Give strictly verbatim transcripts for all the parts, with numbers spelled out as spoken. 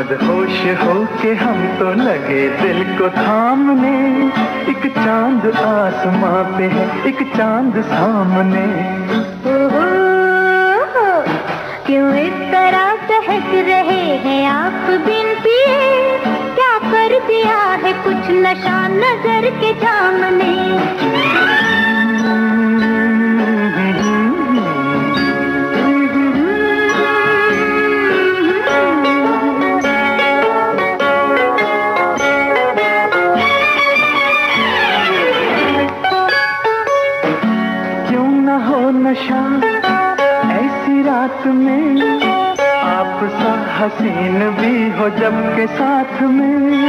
मदहोश होके हम तो लगे दिल को थामने, एक चांद आसमां पे है, एक चांद सामने। ओहो, क्यों इस तरह बहक रहे हैं आप बिन पिए, क्या कर दिया है कुछ नशा नजर के जाम ने। नशा ऐसी रात में, आप सा हसीन भी हो जब के साथ में।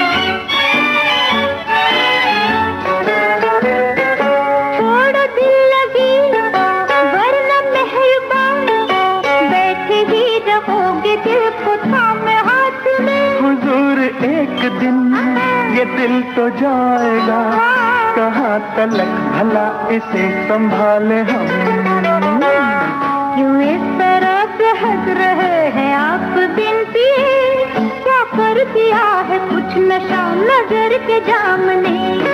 छोड़ो दिल लगी वरना मेहरबान, बैठे ही रहोगे दिल को थामे हाथ में। हुजूर एक दिन ये दिल तो जाएगा, कहाँ तलक भला इसे संभाले हम। क्यों इस तरह से हंस रहे हैं आप बिन पिए, क्या कर दिया है कुछ नशा नजर के जाम ने।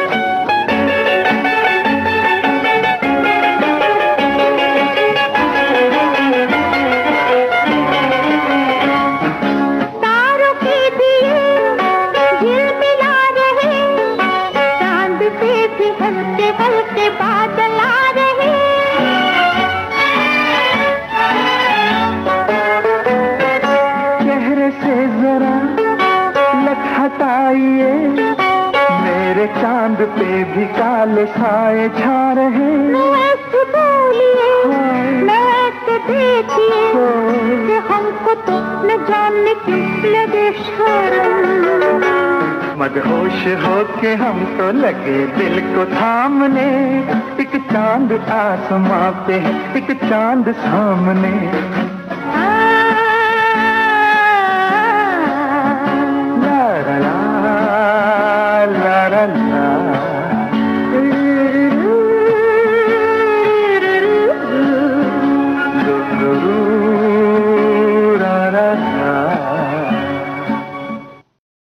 हल्के बादल आ रहे, चेहरे से जरा लट हटाइए, मेरे चांद पे भी काले साए छा रहे। ऐसे बोलिए ऐसे देखिए कि हमको तो न जाने क्यों लगे शर्म। मदहोश होके हम तो लगे दिल को थामने, एक चांद आसमां पे है, एक चांद सामने। ला ला ला ला ला ला। रू रू रू